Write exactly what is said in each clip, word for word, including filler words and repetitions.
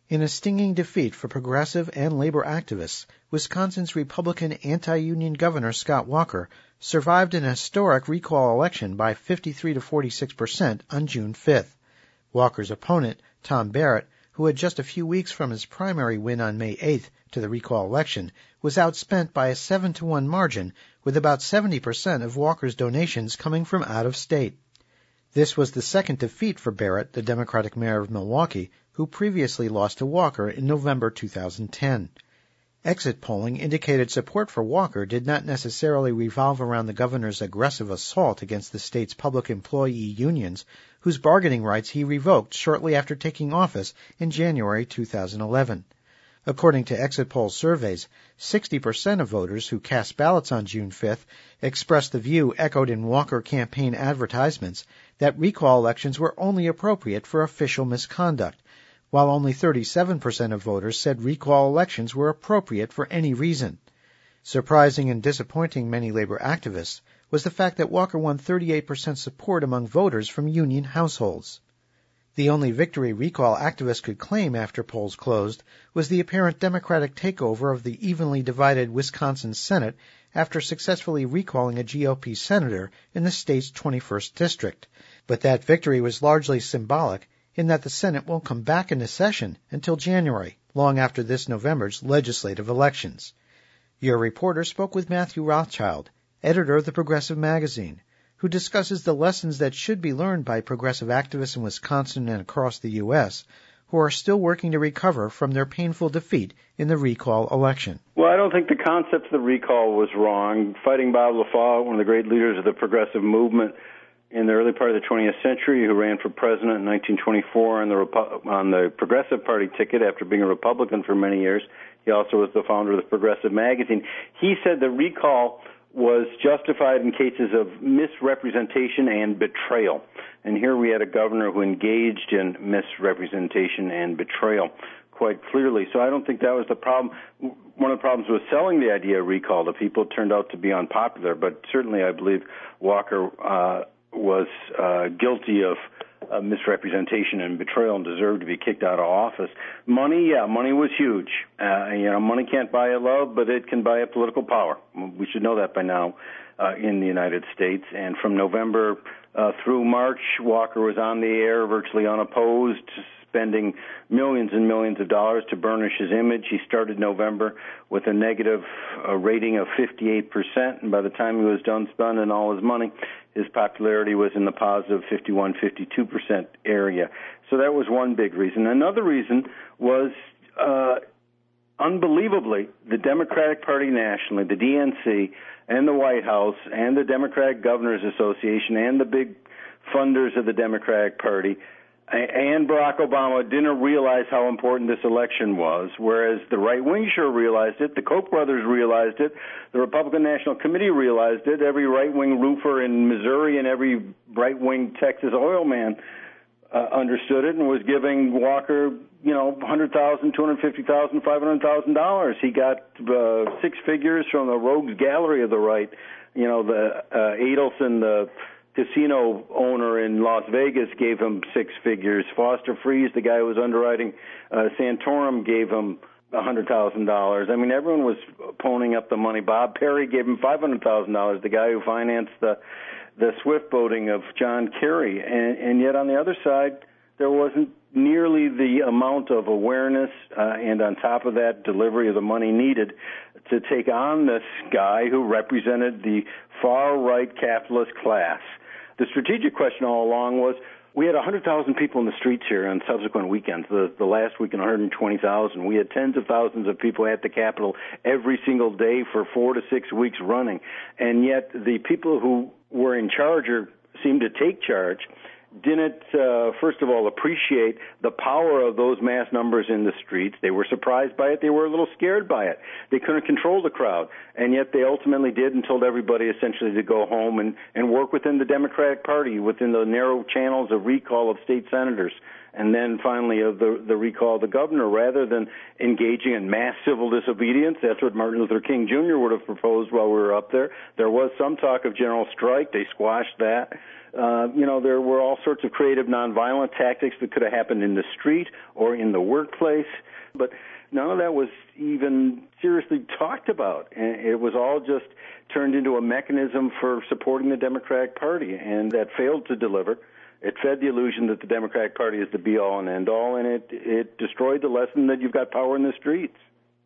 In a stinging defeat for progressive and labor activists, Wisconsin's Republican anti-union governor Scott Walker survived an historic recall election by fifty-three to forty-six percent on June fifth. Walker's opponent, Tom Barrett, who had just a few weeks from his primary win on May eighth to the recall election, was outspent by a seven to one margin, with about seventy percent of Walker's donations coming from out of state. This was the second defeat for Barrett, the Democratic mayor of Milwaukee, who previously lost to Walker in November two thousand ten. Exit polling indicated support for Walker did not necessarily revolve around the governor's aggressive assault against the state's public employee unions, whose bargaining rights he revoked shortly after taking office in January two thousand eleven. According to exit poll surveys, sixty percent of voters who cast ballots on June fifth expressed the view echoed in Walker campaign advertisements that recall elections were only appropriate for official misconduct, while only thirty-seven percent of voters said recall elections were appropriate for any reason. Surprising and disappointing many labor activists was the fact that Walker won thirty-eight percent support among voters from union households. The only victory recall activists could claim after polls closed was the apparent Democratic takeover of the evenly divided Wisconsin Senate after successfully recalling a G O P senator in the state's twenty-first district. But that victory was largely symbolic, in that the Senate won't come back into session until January, long after this November's legislative elections. Your reporter spoke with Matthew Rothschild, editor of the Progressive Magazine, who discusses the lessons that should be learned by progressive activists in Wisconsin and across the U S who are still working to recover from their painful defeat in the recall election. Well, I don't think the concept of the recall was wrong. Fighting Bob LaFaw, one of the great leaders of the progressive movement in the early part of the twentieth century, who ran for president in nineteen twenty-four on the Repu- on the Progressive Party ticket after being a Republican for many years. He also was the founder of the Progressive Magazine. He said the recall was justified in cases of misrepresentation and betrayal. And here we had a governor who engaged in misrepresentation and betrayal quite clearly. So I don't think that was the problem. One of the problems was selling the idea of recall to people. It turned out to be unpopular, but certainly I believe Walker uh, was uh, guilty of uh, misrepresentation and betrayal and deserved to be kicked out of office. Money, yeah, money was huge. Uh, you know, money can't buy a love, but it can buy a political power. We should know that by now uh, in the United States. And from November uh, through March, Walker was on the air virtually unopposed, spending millions and millions of dollars to burnish his image. He started November with a negative uh, rating of fifty-eight percent, and by the time he was done spending all his money, his popularity was in the positive fifty-one, fifty-two percent area. So that was one big reason. Another reason was, uh, unbelievably, the Democratic Party nationally, the D N C, and the White House, and the Democratic Governors Association, and the big funders of the Democratic Party, and Barack Obama didn't realize how important this election was, whereas the right wing sure realized it, the Koch brothers realized it, the Republican National Committee realized it, every right-wing roofer in Missouri and every right-wing Texas oil man uh, understood it and was giving Walker, you know, one hundred thousand dollars, two hundred fifty thousand dollars, five hundred thousand dollars. He got uh, six figures from the rogues gallery of the right, you know, the uh, Adelson, the casino owner in Las Vegas, gave him six figures. Foster Freeze, the guy who was underwriting uh, Santorum, gave him one hundred thousand dollars. I mean, everyone was ponying up the money. Bob Perry gave him five hundred thousand dollars, the guy who financed the the swift boating of John Kerry. And, and yet on the other side, there wasn't nearly the amount of awareness uh, and on top of that, delivery of the money needed to take on this guy who represented the far-right capitalist class. The strategic question all along was, we had one hundred thousand people in the streets here on subsequent weekends. The, the last weekend, one hundred twenty thousand. We had tens of thousands of people at the Capitol every single day for four to six weeks running. And yet the people who were in charge or seemed to take charge didn't, uh, first of all, appreciate the power of those mass numbers in the streets. They were surprised by it. They were a little scared by it. They couldn't control the crowd, and yet they ultimately did and told everybody essentially to go home and, and work within the Democratic Party, within the narrow channels of recall of state senators and then finally of the, the recall of the governor, rather than engaging in mass civil disobedience. That's what Martin Luther King Junior would have proposed while we were up there. There was some talk of general strike. They squashed that. Uh, you know, there were all sorts of creative nonviolent tactics that could have happened in the street or in the workplace, but none of that was even seriously talked about. And it was all just turned into a mechanism for supporting the Democratic Party, and that failed to deliver. It fed the illusion that the Democratic Party is the be-all and end-all, and it, it destroyed the lesson that you've got power in the streets.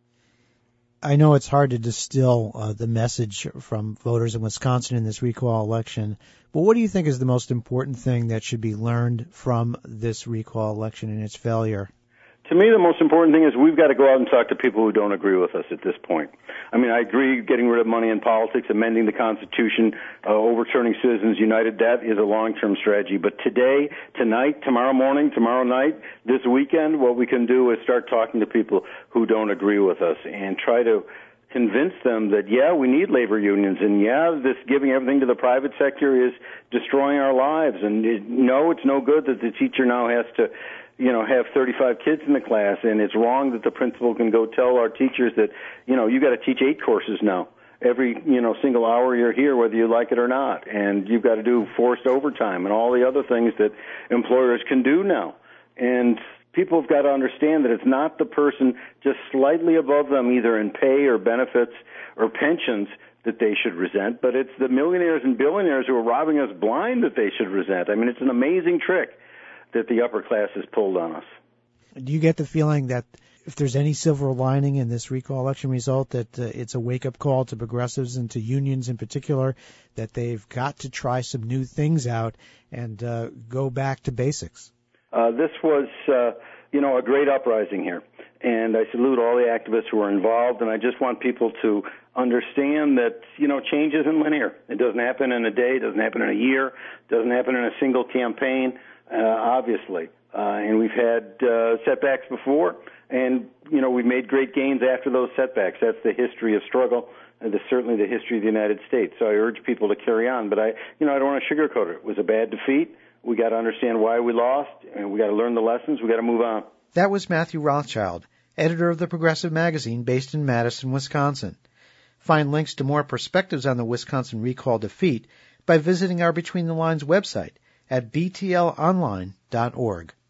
I know it's hard to distill uh, the message from voters in Wisconsin in this recall election, but what do you think is the most important thing that should be learned from this recall election and its failure? To me, the most important thing is we've got to go out and talk to people who don't agree with us at this point. I mean, I agree getting rid of money in politics, amending the Constitution, uh, overturning Citizens United, that is a long-term strategy. But today, tonight, tomorrow morning, tomorrow night, this weekend, what we can do is start talking to people who don't agree with us and try to convince them that, yeah, we need labor unions, and yeah, this giving everything to the private sector is destroying our lives, and it, no, it's no good that the teacher now has to you know, have thirty-five kids in the class, and it's wrong that the principal can go tell our teachers that, you know, you got to teach eight courses now. Every, you know, single hour you're here, whether you like it or not, and you've got to do forced overtime and all the other things that employers can do now. And people have got to understand that it's not the person just slightly above them, either in pay or benefits or pensions, that they should resent, but it's the millionaires and billionaires who are robbing us blind that they should resent. I mean, it's an amazing trick that the upper class has pulled on us. Do you get the feeling that if there's any silver lining in this recall election result, that uh, it's a wake-up call to progressives and to unions in particular, that they've got to try some new things out and uh, go back to basics? Uh, this was, uh, you know, a great uprising here, and I salute all the activists who are involved, and I just want people to understand that, you know, change isn't linear. It doesn't happen in a day, it doesn't happen in a year, it doesn't happen in a single campaign. Uh, obviously, uh, and we've had uh, setbacks before, and you know we've made great gains after those setbacks. That's the history of struggle, and that's certainly the history of the United States. So I urge people to carry on. But I, you know, I don't want to sugarcoat it. It was a bad defeat. We got to understand why we lost, and we got to learn the lessons. We got to move on. That was Matthew Rothschild, editor of the Progressive Magazine, based in Madison, Wisconsin. Find links to more perspectives on the Wisconsin recall defeat by visiting our Between the Lines website at b t l online dot org.